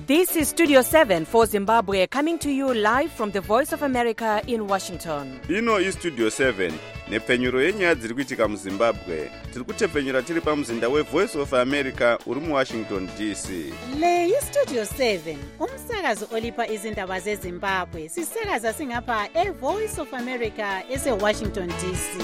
This is Studio 7 for Zimbabwe, coming to you live from the Voice of America in Washington. Ino iStudio 7 nepfenyuro yenyaya dziri kuitika muZimbabwe. Tiri kutepfenyura tiri pamuzinda weVoice of America uri muWashington DC. Le iStudio 7 umsakazo olipa izindaba zeZimbabwe. Sisakaza singapha eVoice of America eseWashington DC.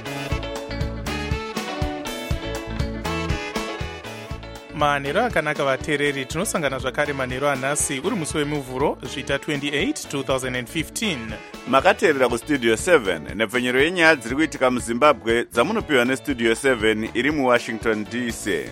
manhero akanaka vateereri, tinosangana zvakare manhero anhasi uri musi wemuvhuro zvita 28 2015. Makateerera kuStudio 7 nepfenyuro yenyaya dziri kuitika muZimbabwe dzamunopiwa neStudio 7 iri muWashington DC.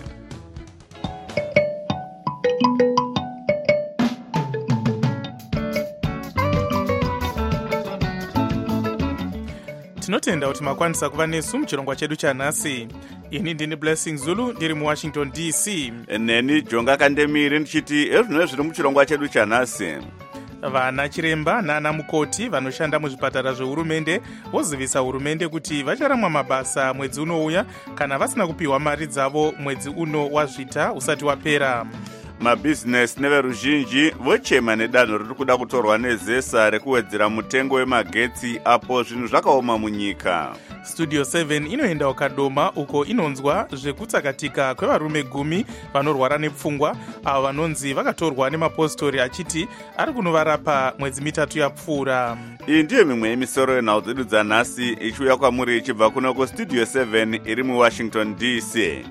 tinotenda kuti makwanisa kuva nesu muchirongwa chedu chanhasi. ini ndini Blessing Zulu ndiri muWashington DC. Neni Jonga Kandemiri ndichiti ezvino zviri muchirongwa chedu chanhasi. Vana chiremba nana mukoti vanoshanda muzvipatara zvehurumende vozivisa hurumende kuti vacharamwa mabasa mwedzi unouya kana vasina kupiwa mari dzavo mwedzi uno wazvita usati wapera. Mabhizinesi neveruzhinji vochema nedanho riri kuda kutorwa nezesa rekuwedzera mutengo wemagetsi apo zvinhu zvakaoma munyika. Studio 7 inoenda ukadoma uko inonzwa zvekutsakatika kwevarume 10 vanorwara nepfungwa avo vanonzi vakatorwa nemapositori achiti ari kunovarapa mwedzi mitatu yapfuura. Iyi ndiyo mimwe yemisoro yenhau dzedu dzanhasi ichiuya kwamuri ichibva kuno kuStudio 7 iri muWashington DC.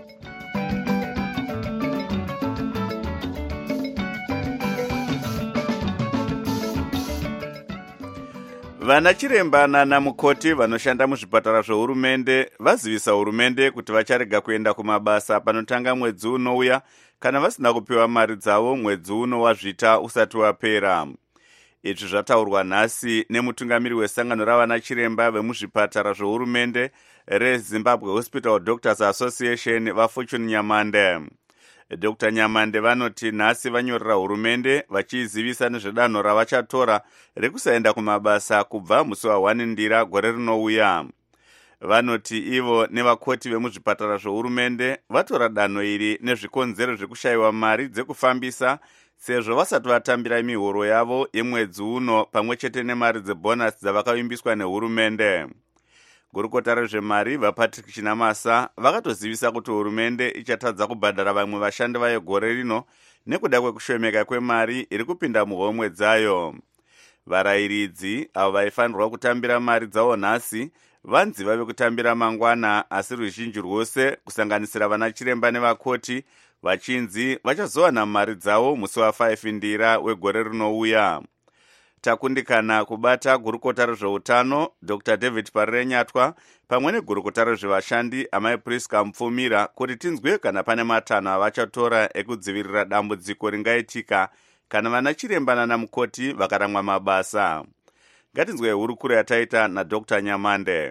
Vana chiremba nana mukoti vanoshanda muzvipatara zvehurumende vazivisa hurumende kuti vacharega kuenda kumabasa panotanga mwedzi unouya kana vasina kupiwa mari dzavo mwedzi uno wazvita usati wapera. Izvi zvataurwa nhasi nemutungamiri wesangano ravana chiremba vemuzvipatara zvehurumende reZimbabwe Hospital Doctors Association vaFortune Nyamande. Dr. Nyamande vanoti nhasi vanyorera hurumende vachizivisa nezvedanho ravachatora rekusaenda kumabasa kubva musi wa1 Ndira gore rinouya. Vanoti ivo nevakoti vemuzvipatara zvehurumende vatora danho iri nezvikonzero zvekushayiwa mari dzekufambisa sezvo vasati vatambira mihoro yavo yemwedzi uno pamwe chete nemari dzebhonasi dzavakavimbiswa nehurumende. Gurukota rezvemari vaPatrick Chinamasa vakatozivisa kuti hurumende ichatadza kubhadhara vamwe vashandi vayo gore rino nekuda kwekushomeka kwemari iri kupinda muhomwe dzayo. Varayiridzi avo vaifanirwa kutambira mari dzavo nhasi vanzi vave kutambira mangwana, asi ruzhinji rwose kusanganisira vana chiremba nevakoti vachinzi vachazowana mari dzavo musi wa5 Ndira wegore rinouya. Takundikana kubata gurukota rezveutano Dr. David Parenyatwa pamwe negurukota rezvevashandi amai Priska Mupfumira kuti tinzwe kana pane matanho avachatora ekudzivirira dambudziko ringaitika kana vana chiremba nana mukoti vakaramwa mabasa. Ngatinzwe hurukuro yataita naDr. Nyamande.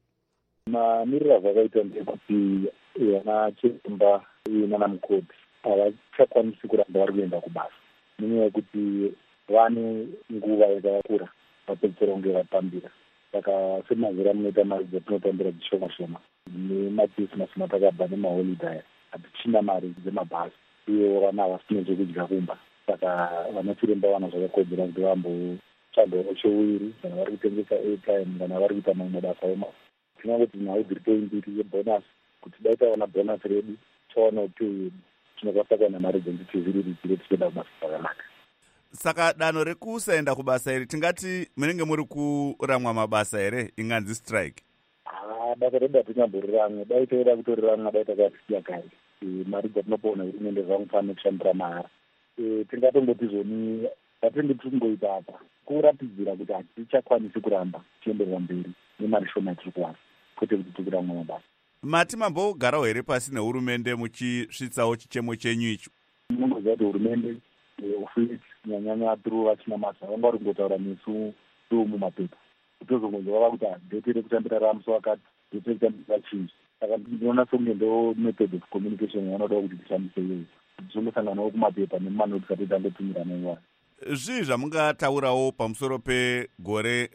Mamiriro zvakaita ndekuti vana chiremba nana mukoti havachakwanisi kuramba vari kuenda kubasa nenyaya yekuti vane nguva yakakura vapedzera kunge vatambira. Saka semazera munoita mari dzatinotambira dzishoma shoma nemabhizinesi matakabva nemaholidhaya hatichina mari dzemabhasi uye vana havasina zvekudya kumba. Saka vana chiremba vana zvakakodzera kuti vamboshandawo cheuiri kana vari kutengesa airtime kana vari kuita mamwe mabasa oma. Tinaa kuti nhau dziri toimbiri yebhonasi kuti dai tawana bhonasi redu tawana upiwo yedu tinokwanisa kuwana mari dzenditizviriridzire tichienda kubasa zvakanaka. Saka danho rekusaenda kubasa iri tingati munenge muri kuramwa mabasa here inganzi strike? Basa redu hatingamboriramwe, dai toida kutoriramwa dai takasiya kare. Mari dzatinopoona hurumende zvanofanira kushandira mahara. Tingatongoti zvoni vatenge tisingoita apa kuratidzira kuti hatichakwanisi kuramba tichienderera mberi nemari shoma tiri kuwana kwete kuti tikuramwa mabasa. Mati mambogarawo here pasi nehurumende muchisvitsawo chichemo chenyu icho? Mungoziva kuti hurumende ofisi nyanyanya through vachina masa vanga vari kungotaura nesu mumapepa kutozongonzwa vava kuti ndetere kutambira ramusi wakati ndetere kutambira chinji. Saka ndinoona sekunge ndo method of communication yanoda kuti tishandise iyoyo tichongosanganawo kumapepa nemumanoti kati tangotumirana iwani. Zvii zvamungataurawo pamusoro pegore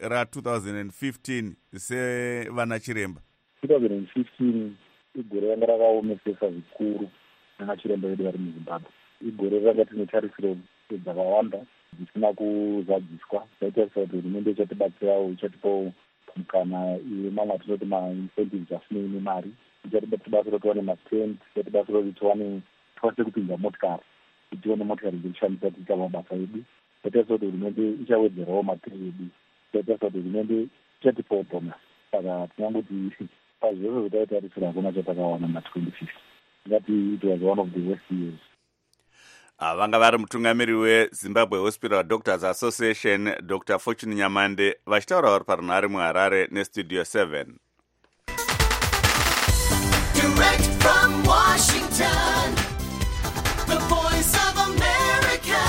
ra2015 sevana chiremba? 2015 igore ranga rakaomesesa zvikuru vana chiremba vedu vari muZimbabwe. igore ranga tine tarisiro dzakawanda dzisina kuzadziswa zvaitaisa kuti hurumende ichatibatsirawo ichatipawo mukana mamwe atinoti maincentives asinei nemari ichatibatsira tiwane mastand ichatibatsira kuti tikwanise kupinza motikari kuti tione motikari dzekushandisa tiita mabasa edu zvaitaisa kuti hurumende ichawedzerawo mapiri edu zvaitaisa kuti hurumende ichatipawo bonus saka tinyanguti pazvose zvataitarisira hakuna chatakawana na2050 ngati it was one of the worst years. Vanga vari mutungamiri weZimbabwe Hospital Doctors Association Dr. Fortune Nyamande vachitaura vari parunhare muHarare neStudio 7. Direct from Washington, the voice of America,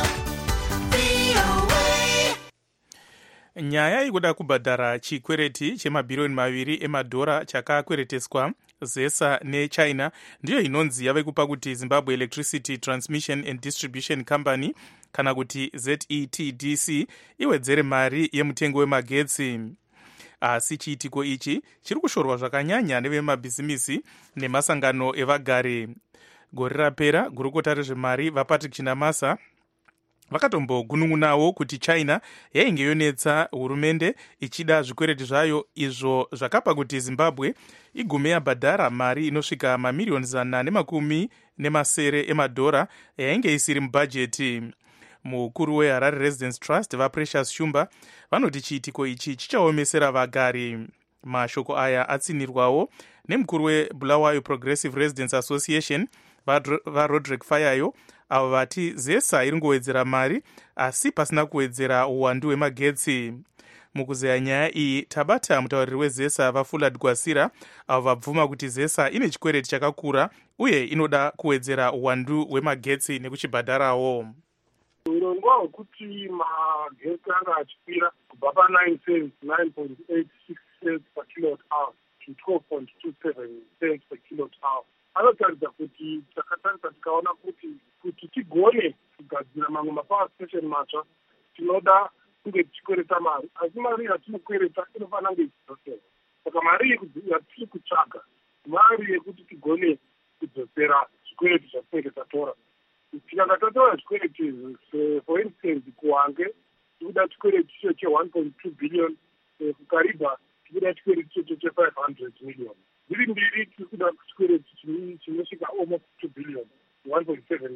VOA. Nyaya yekuda kubhadhara chikwereti chemabhirioni 2 emadhora chakakwereteswa ZESA neChina ndiyo inonzi yave kupa kuti Zimbabwe Electricity Transmission and Distribution Company kana kuti ZETDC iwedzere mari yemutengo wemagetsi. Asi chiitiko ichi chiri kushorwa zvakanyanya nevemabhizimisi nemasangano evagari. Gore rapera gurukota rezvemari vaPatrick Chinamasa vakatombogunun'unawo kuti China yainge yonetsa hurumende ichida zvikwereti zvayo izvo zvakapa kuti Zimbabwe igume yabhadhara mari inosvika mamiliyoni 110 emadhora yainge isiri mubhajeti. Mukuru weHarare Residence Trust vaPrecious Shumba vanoti chiitiko ichi chichaomesera vagari. Mashoko aya atsinirwawo nemukuru weBulawayo Progressive Residence Association vaRoderick Fayayo avo vati ZESA iri ngowedzera mari asi pasina kuwedzera uwandu hwemagetsi. Mukuzeya nyaya iyi tabata mutauriri weZESA vaFullard Gwasira avo vabvuma kuti ZESA ine chikwereti chakakura uye inoda kuwedzera uwandu hwemagetsi nekuchibhadharawo. Urongwa hwekuti magetsi anga achikwira kubva pa9 cents 9.86 cents per kilowatt hour to 12.27 cents per kilowatt hour anotaridza kuti takatarisa tikaona kuti tigone kugadzira mamwe mapower station matsva tinoda kunge tichikwereta mari asi mari yatinokwereta inofanira kunge ichidzosera. Saka mari yatiri kutsvaga mari yekuti tigone kudzosera zvikwereti zvatinenge tatora. Tikanga tatora zvikwereti for instance kuHwange tikuda chikwereti icho che1.2 billion kuKariba tikuda chikwereti ichocho che500 million. Zviri mbiri tiri kuda chikwereti chinosvika almost 2 billion 1.7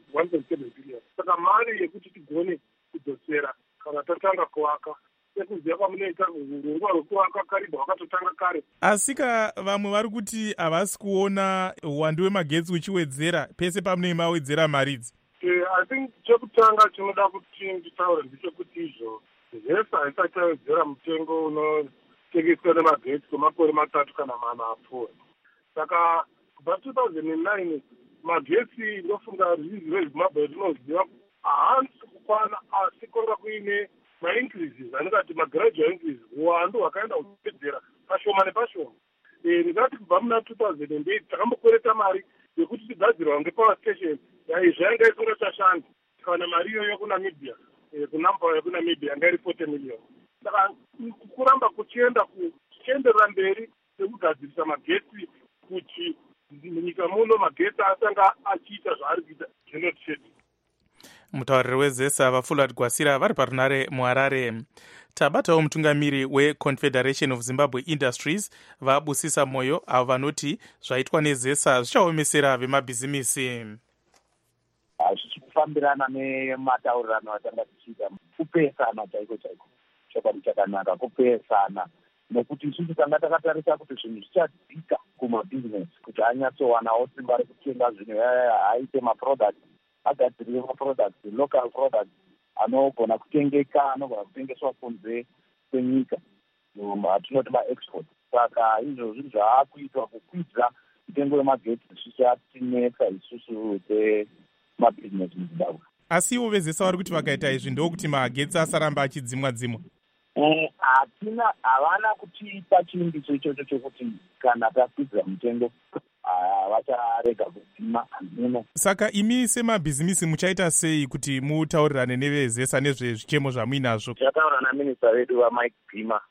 billion. Saka mari yekuti tigone kudzosera kana tatanga kuvaka sekuziva kwamunoita urongwa hwekuvaka Kariba hwakatotanga kare. Asika vamwe vari kuti havasi kuona uwandu hwemagetsi uchiwedzera pese pamunenge mawedzera mari idzi. I think chekutanga chinoda kuti nditaure ndechekuti izvo ZESA haisati yawedzera mutengo unotengeswa nemagetsi kwemakore 3 kana 4 apfuura. Saka kubva 2009 magetsi ndofunga ruzhinji rweZimbabwe rinoziva haasi kukwana asi kwanga kuine maincreases anongati magradual increases uwandu hwakaenda uchipedzera pashoma nepashoma. Ndingati kubva muna 2008 takambokwereta mari yekuti tigadzirwa ngepower station zvainga isinga chashandi tikawana mari iyoyo kuNamibia kunamba yekuNamibia yanga iri 40 million. Saka kuramba kuchienderera mberi nekugadzirisa magetsi kuti munyika muno magetsi asanga achiita zvaari kuita zvinotisheti. Mutauriri weZESA vaFullard Gwasira vari parunhare muHarare. Tabatawo mutungamiri weConfederation of Zimbabwe Industries vaBusisa Moyo avo vanoti zvaitwa neZESA zvichaomesera vemabhizimisi. Zvichifambirana nemataurirano atanga tichiita kupesana chaiko chokwadi chakanaka kupesana nekuti isusu tanga takatarisa kuti zvinhu zvichadzika kumabhizinesi kuti anyatsowanawo simba rekutenga zvinhu aite maproducts agadzirire maproducts local products anogona kutengeka anogona kutengeswa kunze kwenyika atinoti maexport. Saka izvozvi zvaakuitwa kukwidza mitengo yemagetsi zvichatinetsa isusu semabhizinesi muZimbabwe. Asi ivo veZESA vari kuti vakaita izvi ndokuti magetsi asaramba achidzimwa. Havana kutipa chimbiso ichocho chokuti kana takwidza mutengo vacharega kudzima hanzino. Saka imi semabhizimisi muchaita sei kuti mutaurirane neveZESA nezvezvichemo zvamuinazvo? Tichataura naminista vedu vaMike Bhima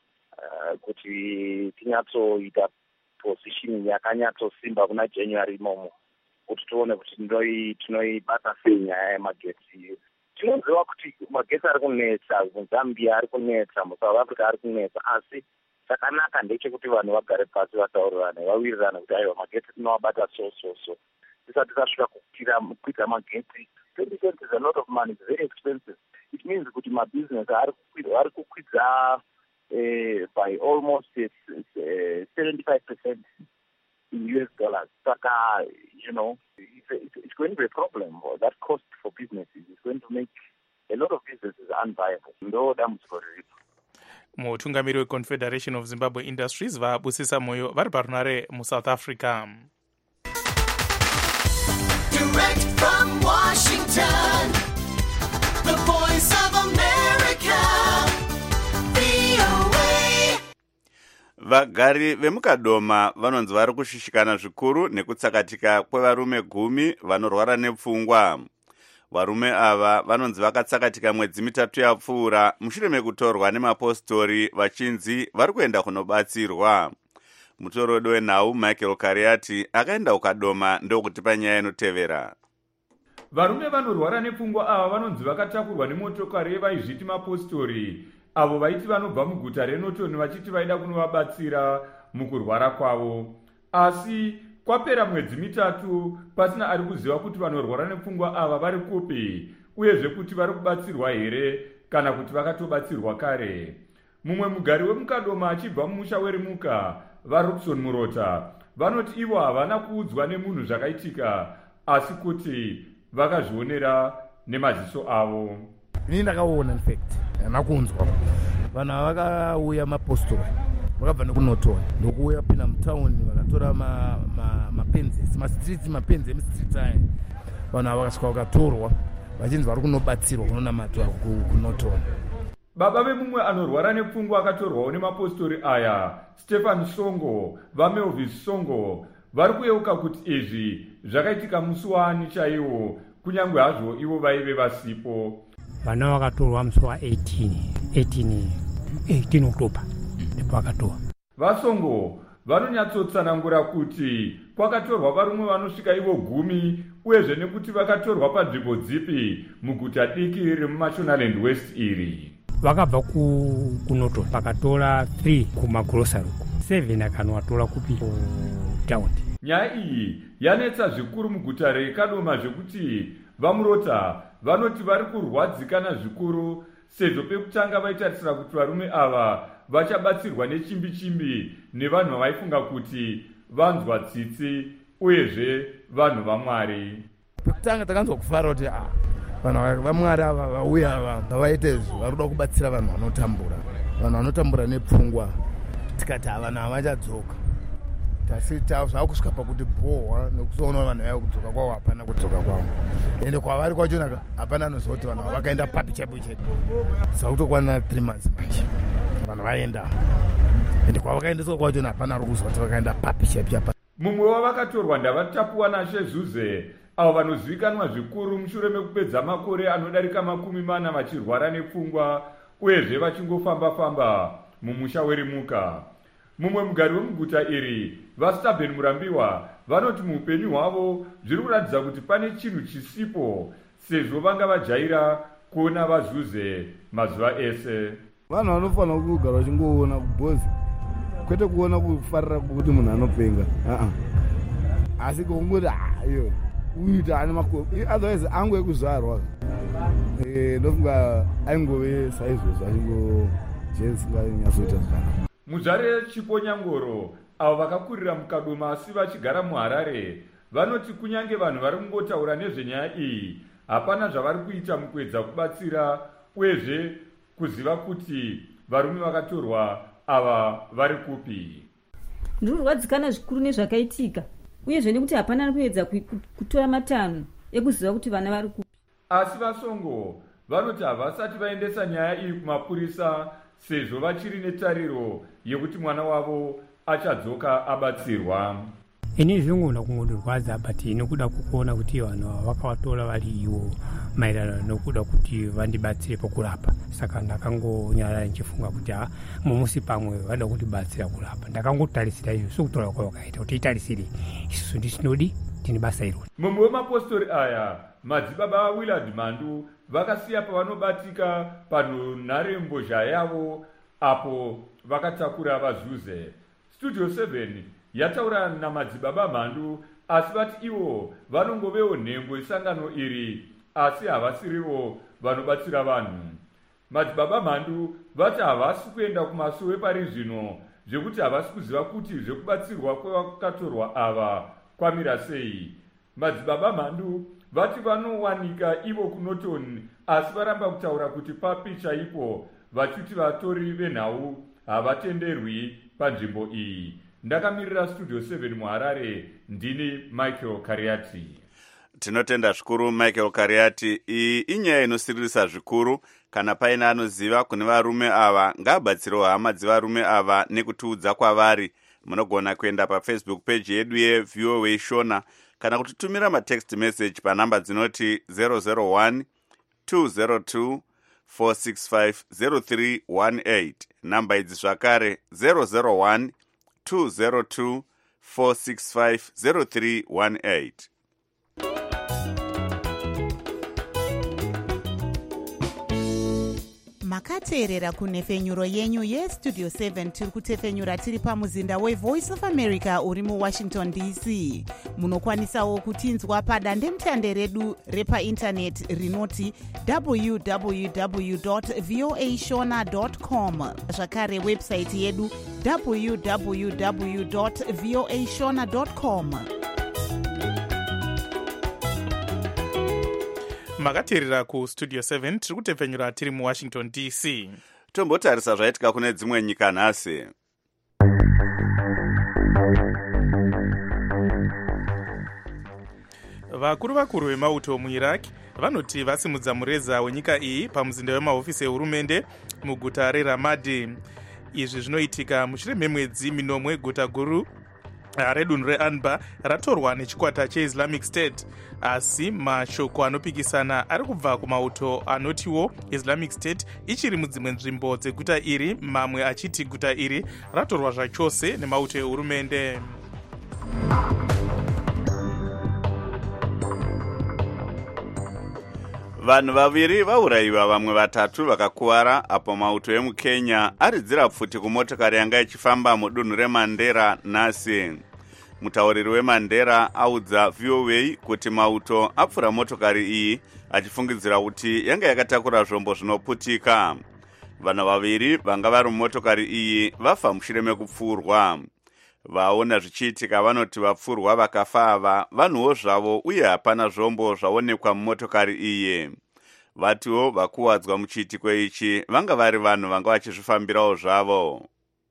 kuti tinyatsoita position yakanyatsosimba kuna January imomo kuti tione kuti tinoibata sei nyaya yemagetsi iyo. Tinoziva kuti magetsi ari kunetsa muZambia, ari kunetsa muSouth Africa, ari kunetsa, asi chakanaka ndechekuti vanhu vagare pasi vataurirane, vawirirane kuti aiwa magetsi tinovabata so tisati tasvika kukwidza magetsi. 20 cents is a lot of money, it's very expensive. It means kuti mabusiness ari kukwidza by almost 75% in US dollars. Saka, it's going to be a problem. That cost for businesses is going to make a lot of businesses unviable. Ndo dambudziko riripo. Mutungamiri weConfederation of Zimbabwe Industries vabusisa moyo vari parunare muSouth Africa. Direct from Washington, the voice of America, VOA. Vagari vemukadoma vanonzi vari kushishikana zvikuru nekutsakatika kwevarume 10 vanorwara nepfungwa. Varume ava vanonzi vakatsakatika mwedzi mitatu yapfuura mushure mekutorwa nemapostori vachinzi vari kuenda kunobatsirwa. Mutorodo wenhau Michael Kariati akaenda ukadoma ndokutipa nyaya inotevera. Varume vanorwara nepfungwa ava vanonzi vakatakurwa nemotokari yevaizviti mapostori avo vaiti vanobva muguta reNorton vachiti vaida kunovabatsira mukurwara kwavo. Asi kwapera mwedzi mitatu pasina ari kuziva kuti vanorwara nepfungwa ava vari kupi, uyezve kuti vari kubatsirwa here kana kuti vakatobatsirwa kare. Mumwe mugari wemukadoma achibva mumusha weRimuka, vaRobson Murota, vanoti ivo havana kuudzwa nemunhu zvakaitika, asi kuti vakazvionera nemaziso avo. Ini ndakaona in fact, nakunzwa. Vanhu vakauya mapostori, vakabva nekuNorton, ndokuuya pina mutauni vakatora mapenzi, mastreets mapenzi emustreets aya. Vanhu vakasvika vakatorwa, vachinzi vari kunobatsirwa kunonamatwa kuNorton. Baba vemumwe anorwara nepfungwa akatorwawo nemapostori aya, Stephen Songo, vaMelvis Songo, vari kuyeuka kuti izvi zvakaitika musi wani chaiwo, kunyange hazvo ivo vaive vasipo. Vana vakatorwa musi wa18 Oktoba ndipo vakatorwa. VaSongo vanonyatsotsanangura kuti kwakatorwa varume vanosvika ivo 10, uyezve nekuti vakatorwa panzvimbo dzipi muguta diki remuMashonaland West iri. Vakabva kuNorton vakatora 3 kumagrosari, 7 akanovatora kupi kutaundi. Nyaya iyi yanetsa zvikuru muguta reKadoma zvekuti vaMurota vanoti vari kurwadzikana zvikuru sezvo pekutanga vaitarisira kuti varume ava vachabatsirwa nechimbi nevanhu vaifunga kuti vanzwa tsitsi uyezve vanhu vaMwari. Pekutanga takanzwa kufara kuti vanhu vaMwari ava vauya ava vaite vari kuda kubatsira vanhu vanotambura nepfungwa. Tikati vanhu havachadzoka. Zvakusvika pakuti bhohwa nekuzoona vanhu vaya kudzoka kwavo hapana kudzoka kwavo, ende kwavari kwachona hapana anoziva kuti vanhu vakaenda papi chaipo chete. Zvakutokwana 3 months manje vanhu vaenda, ende kwavakaendeswa kwachona hapana ari kuziva kuti vakaenda papi chaipo. Mumwe wavakatorwa ndavatapuwa naShe Zuze, avo vanozivikanwa zvikuru mushure mekupedza makore anodarika 40 vachirwara nepfungwa uyezve vachingofamba-famba mumusha weRimuka. Mumwe mugari wemuguta iri, vaStabben Murambiwa, vanoti muupenyu hwavo zviri kuratidza kuti pane chinhu chisipo, sezvo vanga vajaira kuona vaZuze mazuva ese. Vanhu vanofanira kugara vachingoona kubhozi, kwete kuona kufarira kuti munhu anopenga. Asi kungoti iyo uita ane makopi, otherwise angove kuzvarwa. Ndofunga aingove saizvozvo achingojesinganyasoita zvakanaka. Muzvare Chiponyangoro, avo vakakurira mukadoma asi vachigara muHarare, vanoti kunyange vanhu vari kungotaura nezvenyaya iyi, hapana zvavari kuita mukuedza kubatsira uyezve kuziva kuti varume vakatorwa ava vari kupi. Ndiri kurwadzikana zvikuru nezvakaitika, uyezve nekuti hapana ari kuedza kutora matanho ekuziva kuti vana vari kupi. Asi vaSongo vanoti havasati vaendesa nyaya iyi kumapurisa, sezvo vachiri netariro yekuti mwana wavo achadzoka abatsirwa. Ini zvingona kungodorwadza but nekuda kukuona kuti vanhu vakavatora vari ivo maererano nokuda kuti vandibatsire pakurapa. Saka ndakangonyara nichifunga kuti mumusi pamwe vada kutibatsira kurapa. Ndakangotarisira izvo sokutora kwavakaita kuti itarisire isusu ndisinodi tine basa irori. mumwe wemapostori aya madzibaba Willard Mandu vakasiya pavanobatika panhonharembozha yavo apo vakatakura vazuze. Studio 7 yataura namadzibaba Mandu asi vati ivo vanongovewo nhengo isangano iri asi havasirivo vanobatsira vanhu. Madzibaba Mandu vati havasi kuenda kumasuwe pari zvino zvekuti havasi kuziva kuti zvekubatsirwa kwevakatorwa ava kwamira sei. Madzibaba Mandu vati vanowanika ivo kuNorton asi varamba kutaura kuti papi chaipo vachiti vatori venhau havatenderwi panzvimbo iyi. Ndakamirira Studio 7 muHarare, ndini Michael Kariati. Tinotenda zvikuru Michael Kariati. Iyi inyaya inosiririsa zvikuru. Kana paina anoziva kune varume ava ngabatsirewo hama dzevarume ava nekutiudza kwavari. Munogona kuenda paFacebook page yedu yeVOA Shona kana kutitumira matext message panhamba dzinoti 001 202 465 0318. Namba idzi zvakare 001 202 465 0318. makateerera kunhefenyuro yenyu yestudio 7 tiri kutefenyura tiri pamuzinda wevoice of america uri muwashington dc. munokwanisawo kutinzwa padandemutande redu repaindaneti rinoti www.voashona.com, zvakare websaiti yedu www.voashona.com. makateerera kustudio 7 tiri kutefenyura tiri muwashington dc. Tombotarisa zvaitika kune dzimwe nyika nhasi. vakuru vemauto muiraq vanoti vasimudza mureza wenyika iyi pamuzinda wemahofisi ehurumende muguta reramadi. Izvi zvinoitika mushure memwedzi minomwe guta guru redunhu reAnbar ratorwa nechikwata cheislamic state, asi mashoko anopikisana ari kubva kumauto anotiwo islamic state ichiri mudzimwe nzvimbo dzeguta iri, mamwe achiti guta iri ratorwa zvachose nemauto ehurumende. Vanhu vaviri vaurayiwa, vamwe vatatu vakakuwara apo mauto emukenya aridzira pfuti kumotokari yanga ichifamba mudunhu reMandera nhasi. Mutauriri weMandera audza VOA kuti mauto apfura motokari iyi achifungidzira kuti yanga yakatakura zvombo zvinoputika. Vanhu vaviri vanga vari mumotokari iyi vafa mushure mekupfurwa. Vaona zvichiitika vanoti vapfurwa vakafa ava vanhuwo zvavo uye hapana zvombo zvaonekwa mumotokari iyi. Vatiwo vakuwadzwa muchiitiko ichi vanga vari vanhu vanga vachizvifambirawo zvavo.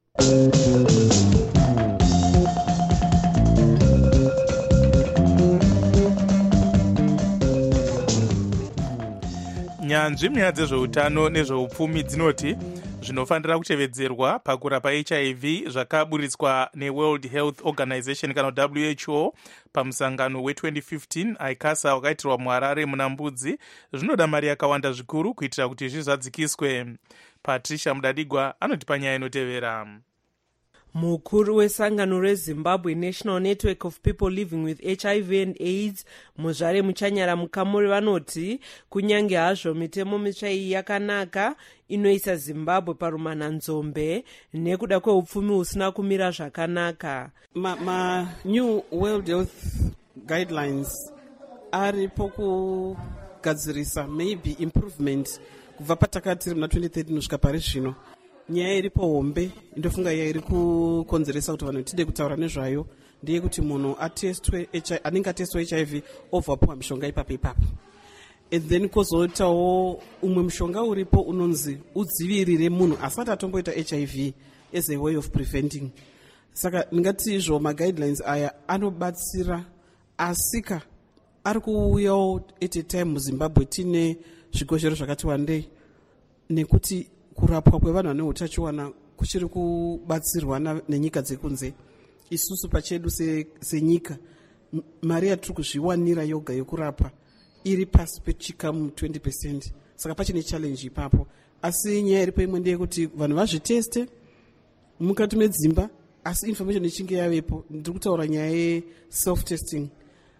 Nyanzvi munyaya dzezveutano nezveupfumi dzinoti zvinofanira kuchevedzerwa pakurapa HIV zvakaburitswa neWorld Health Organization kana WHO pamusangano we2015 ICASA wakaitirwa muHarare muna Mbudzi zvinoda mari yakawanda zvikuru kuitira kuti zvizadzikiswe. Patricia Mudadigwa anotipa nyaya inotevera. Mukuru wesangano reZimbabwe National Network of People Living with HIV and AIDS Muzvare Muchanyara Mukamuri vanoti kunyange hazvo mitemo mitsva iyi yakanaka inoisa Zimbabwe parumananzombe nekuda kweupfumi husina kumira zvakanaka. New World Health Guidelines ari pokugadzirisa maybe improvement kubva patakati muna 2013 kusvika pari zvino. Nyaya iripo hombe ndofunga yairi kukonzeresa kuti vanhu tide kutaura nezvayo ndiye kuti munhu anenge atestwa HIV obva apiwa mishonga ipapo and then kwozoitawo umwe mushonga uripo unonzi udzivirire munhu asati atomboita HIV as a way of preventing. Saka ndingati izvo maguidelines aya anobatsira, asika ari kuuyawo at a time muZimbabwe tine zvikozhero zvakati wandei nekuti kurapwa kwevanhu vane utachiwana kuchiri kubatsirwa nenyika dzekunze. Isusu pachedu senyika mari yatiri kuzviwanira yoga yokurapa iri pasi pechikamu 20%. Saka pachine challenge ipapo, asi nyaya iripo imwe ndeyekuti vanhu vazviteste mukati medzimba, asi information ichinge yavepo. Ndiri kutaura nyaya yeself testing.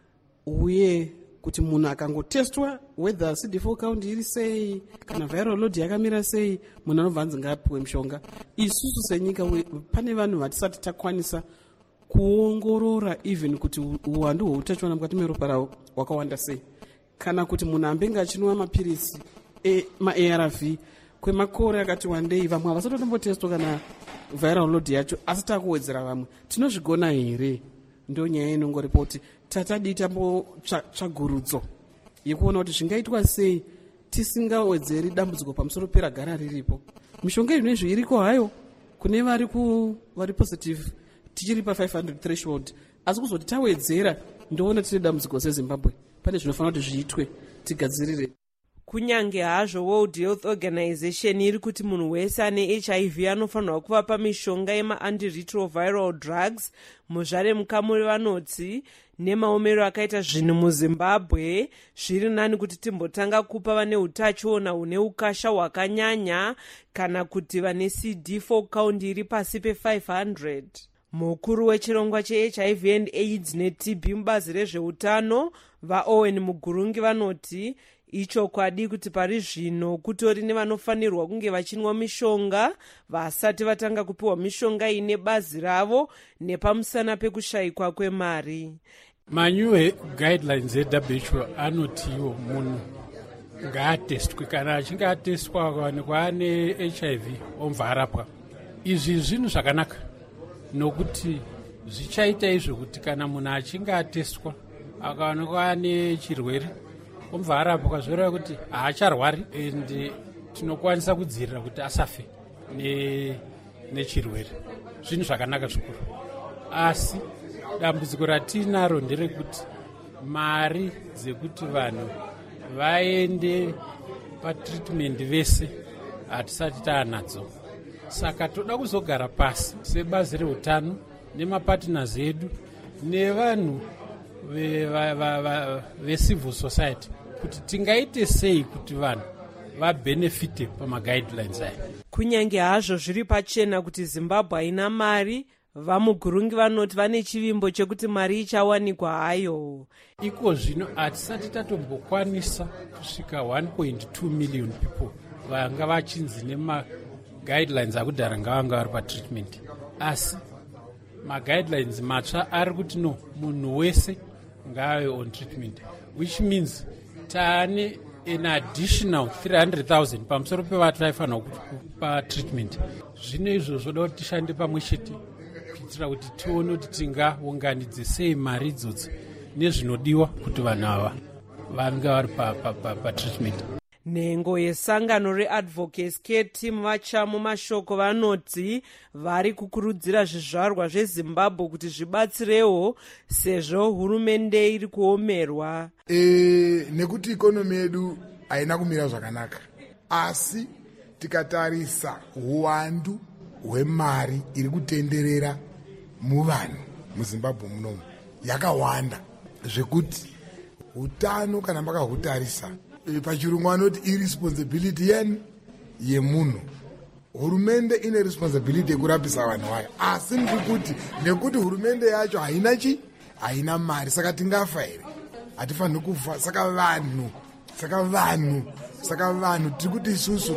uye kuti munhu akangotestwa whether CD4 count iri sei kana viral load yakamira sei, munhu anobva anzi ngaapiwe mushonga. Isusu senyika pane vanhu vatisati takwanisa kuongorora even kuti uwandu hweutachiona mukati meropa ravo hwakawanda sei, kana kuti munhu ambenge achinwa mapirisi ma-ARV kwemakore akati wandei, vamwe havasatotombotestwa kana viral load yacho, asi takuwedzera vamwe. Tinozvigona here? Ndo nyaya inongoripoti tatadi tambotsvagurudzo yekuona kuti zvingaitwa sei tisingawedzeri dambudziko pamusoro peragara riripo. Mishonga izvinezvi iriko hayo kune vari positive tichiri pa 500 threshold, asi kuzoti tawedzera ndoona tine dambudziko seZimbabwe, pane zvinofanira kuti zviitwe tigadzirire. Kunyange hazvo World Health Organization iri kuti munhu wese ane HIV anofanirwa kuvapa mishonga yema-antiretroviral drugs, muzvare mukamuri vanoti nemaomero akaita zvinhu muZimbabwe zviri nani kuti timbotanga kupa vane utachiona hune ukasha hwakanyanya kana kuti vane CD4 count iri pasi pe500. Mukuru wechirongwa cheHIV and AIDS neTB mubazi rezveutano vaOwen Mugurungi vanoti ichokwadi kuti pari zvino kutori nevanofanirwa kunge vachinwa mishonga vasati vatanga kupiwa mishonga ine bazi ravo nepamusana pekushayikwa kwemari. Manyuwe guidelines eWHO anotiwo munhu ngaatestwe, kana achinge atestwa akawanikwa ane HIV omva arapwa. Izvi zvinhu zvakanaka nokuti zvichaita izvo kuti kana munhu achinge atestwa akawanikwa ane chirwere omva arapwa, zvoreva kuti haacharwari ende tinokwanisa kudzivirira kuti asafe nechirwere. Zvinhu zvakanaka zvikuru, asi dambudziko ratinaro nderekuti mari dzekuti vanhu vaende patreatment vese hatisati taanadzo. Saka toda kuzogara pasi sebazi reutano nemapartners edu nevanhu vecivil society kuti tingaite sei kuti vanhu vabenefite pamaguidelines aya. Kunyange hazvo zviri pachena kuti Zimbabwe haina mari, vaMugurungi vanoti vane chivimbo chekuti mari ichawanikwa hayo. Iko zvino hatisati tatombokwanisa kusvika 1.2 million people vanga vachinzi nemaguidelines akudhara ngavanga vari patreatment, asi maguidelines matsva ari kuti no, munhu wese ngave on treatment, which means taane an additional 300,000 pamusoro pevatu vaifanirwa kupa treatment. Zvino izvo zvoda kuti tishande pamwe chete kuitira kuti tione kuti tingaunganidze sei mari idzodzi nezvinodiwa kuti vanhu ava vange vari patreatment. Nhengo yesangano readvocates ketim vachamo mashoko vanoti vari kukurudzira zvizvarwa zveZimbabwe kuti zvibatsirewo sezvo hurumende iri kuomerwa. Nekuti ikonomi yedu haina kumira zvakanaka, asi tikatarisa uwandu hwemari iri kutenderera muvanhu muZimbabwe munomu yakawanda zvekuti utano kana makahutarisa pachirungu anoti irresponsibility yemunhu. Hurumende ine responsibility yekurapisa vanhu vayo, asi ndikuti nekuti hurumende yacho haina mari, saka tingafa here? Hatifaniri kufa. Saka vanhu tikuti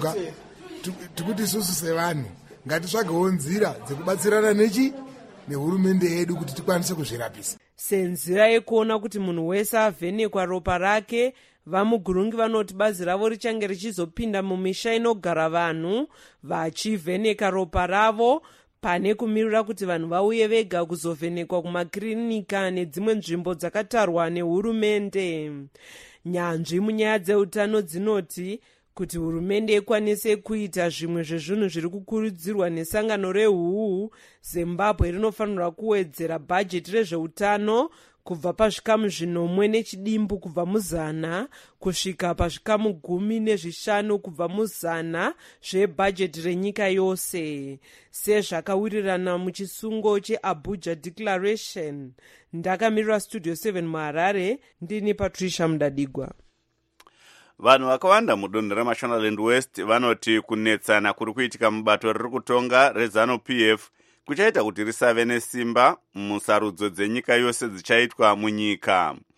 isusu sevanhu ngatitsvagewo nzira dzekubatsirana nehurumende yedu kuti tikwanise kuzvirapisa. Senzira yekuona kuti munhu wese avhenekwa ropa rake, vaMugurungi vanoti bazi ravo richange richizopinda mumisha inogara vanhu vachivheneka ropa ravo pane kumirira kuti vanhu vauye vega kuzovhenekwa kumakirinika nedzimwe nzvimbo dzakatarwa nehurumende. Nyanzvi munyaya dzeutano dzinoti kuti hurumende ikwanise kuita zvimwe zvezvinhu zviri kukurudzirwa nesangano reHUU, Zimbabwe rinofanirwa kuwedzera bhajeti rezveutano kubva pazvikamu 10 kubva mu100 kusvika pazvikamu 15 kubva mu100 zvebhajeti renyika yose, sezvakawirirana muchisungo cheAbuja Declaration. Ndakamirira Studio 7 muHarare, ndini Patricia Mudadigwa. Vanhu vakawanda mudunhu reMashonaland West vanoti kunetsana kuri kuitika mubato riri kutonga reZANU-PF kuchaita kuti risave nesimba musarudzo dzenyika yose dzichaitwa munyika.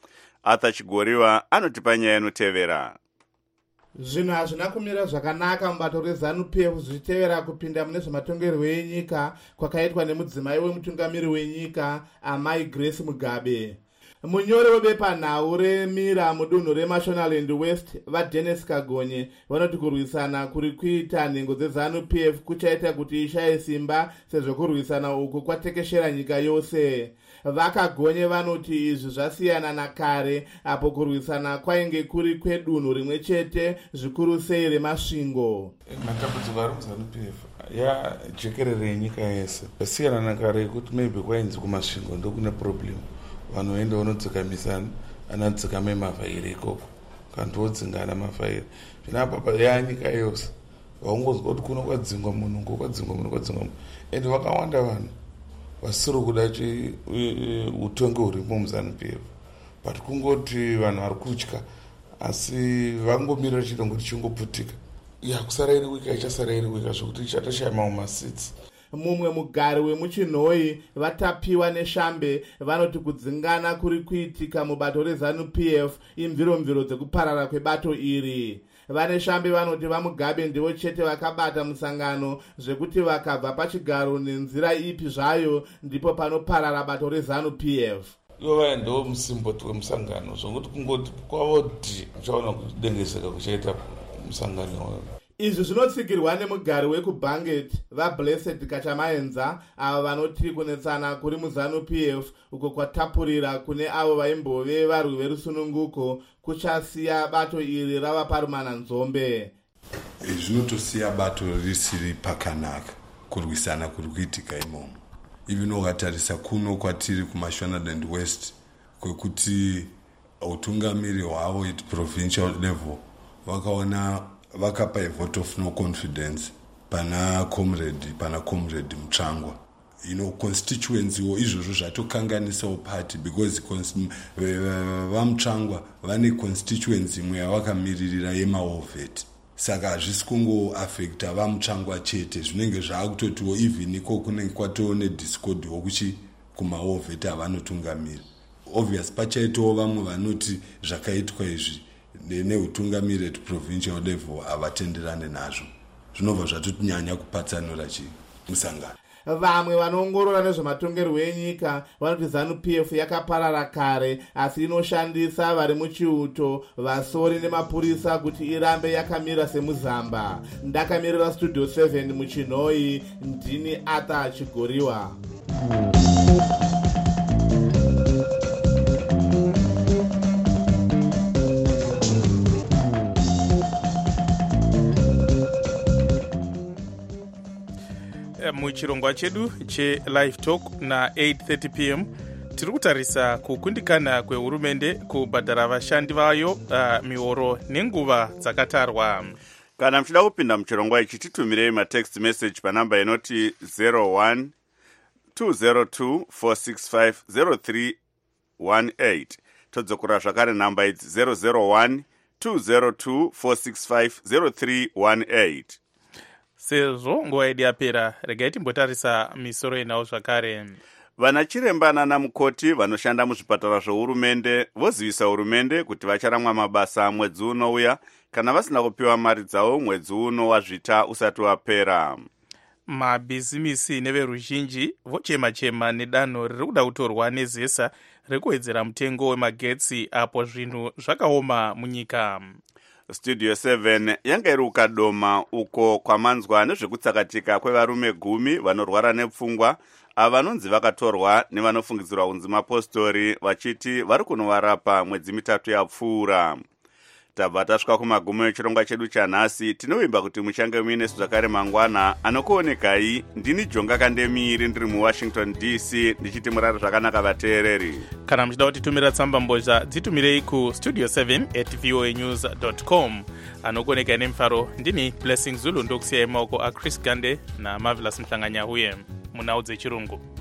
arthur chigoriwa anotipa nyaya inotevera. Zvinhu hazvina kumira zvakanaka mubato rezanu-pf zvichitevera kupinda mune zvematongerwo enyika kwakaitwa nemudzimai wemutungamiri wenyika amai Grace Mugabe. Munyori webepanhau remira mudunhu reMashonaland West vaDennis Kagonye vanoti kurwisana kuri kuita nhengo dzezanu-pf kuchaita kuti ishaye simba sezvo kurwisana uku kwatekeshera nyika yose. Vakagonye vanoti izvi zvasiyana nakare apo kurwisana kwainge kuri kwedunhu rimwe chete zvikuru sei remasvingo. Matambudziko ari muzanu-pf yajekerere yenyika yese zvasiyana nakare yekuti maybe kwainzi kumasvingo ndokune problem vanhu vaenda vanodzikamisana anadzikame mavhairi ikoko kanti vodzingana mavhairi zvinapa yanyika yose vaungonzwa kuti kuno kwadzingwa munhu ngokwadzingwa munhu kwadzingwa munhu ende vakawanda vanhu vasiri kuda utongi huripo muzanu-pf but kungoti vanhu vari kutya asi vangomirira chidongo tichingoputika kusara iri wika ichasara iri wika zvokuti ichatashaya mamwe masitsi. Mumwe mugari wemuchinhoi vatapiwa neshambe vanoti kudzingana kuri kuitika mubato rezanu-pf imviromviro dzekuparara kwebato iri. Vane shambe vanoti vaMugabe ndivo chete vakabata musangano zvekuti vakabva pachigaro nenzira ipi zvayo ndipo panoparara bato rezanu-pf. Ivo ndo musimboti wemusangano zvokuti kungoti kwavoti uchaona kudengezeka kuchaita musangano. Izvi zvinotsigirwa nemugari wekuBanget vaBlessed Kachamaenza avo vanoti kunetsana kuri muzanu-pf uko kwatapurira kune avo vaimbove varwi verusununguko kuchasiya bato iri rava parumana nzombe. Zvinotosiya bato risiri pakanaka kurwisana kuri kuitika imomo. Ivi nokatarisa kuno kwatiri kuMashonaland West kwekuti utungamiri hwavo at provincial level vakaona vakapa vote of no confidence pana comrade Mutsvangwa. Constituency izvozvo zvatokanganisawo party because vaMutsvangwa vane constituency imwe yavakamiririra yemaOVET. Saka hazvisi kungoafekta vaMutsvangwa chete zvinenge zvaakutotiwo even iko kunenge kwatoo nediscord wokuchi kumaOVET avanotungamira. Obvious pachaitowo vamwe vanoti zvakaitwa izvi neutungamiri at provincial level avatenderane nazvo zvinobva zvatotinyanya kupatsanura musangano. Vamwe vanoongorora nezvematongerwo enyika vanoti zanu-pf yakaparara kare asi inoshandisa vari muchiuto vasori nemapurisa kuti irambe yakamira semuzamba. Ndakamirira Studio 7 muchinhoi ndini Arthur Chigoriwa. Muchirongwa chedu che-live talk na 8:30 pm tiri kutarisa kukundikana kwehurumende kubhadhara vashandi vayo mihoro nenguva dzakatarwa. Kana muchida kupinda muchirongwa ichi titumirei matext message panamba inoti 01 202 465 0318. Todzokera zvakare namba idzi 001 202 465 0318. Sezvo nguva yedu yapera regai timbotarisa misoro inawo zvakare. Vana chiremba nana mukoti vanoshanda muzvipatara zvohurumende vozivisa hurumende kuti vacharamwa mabasa mwedzi unouya kana vasina kupiwa mari dzavo mwedzi uno wazvita usati wapera. Mabhizimisi neveruzhinji vochema-chema nedanho riri kuda kutorwa nezesa rekuwedzera mutengo wemagetsi apo zvinhu zvakaoma munyika. Studio 7 yanga iri ukadoma uko kwamanzwa nezvekutsakatika kwevarume 10 vanorwara nepfungwa avanonzi vakatorwa nevanofungidzirwa kunzi mapostori vachiti vari kunovarapa mwedzi mitatu yapfuura. Tabva tasvika kumagumo echirongwa chedu chanhasi. Tinovimba kuti muchange muinesu zvakare mangwana. Anokuonekai ndini Jonga Kandemiri ndiri muWashington DC ndichiti murare zvakanaka vateereri. Kana muchida kutitumira tsamba mbozha dzitumirei kustudio 7@voanews.com. Anokuonekai nemufaro ndini Blessing Zulu ndokusiyai maoko aChris Gande naMarvelous Mhlanganya uye munhau dzechirungu.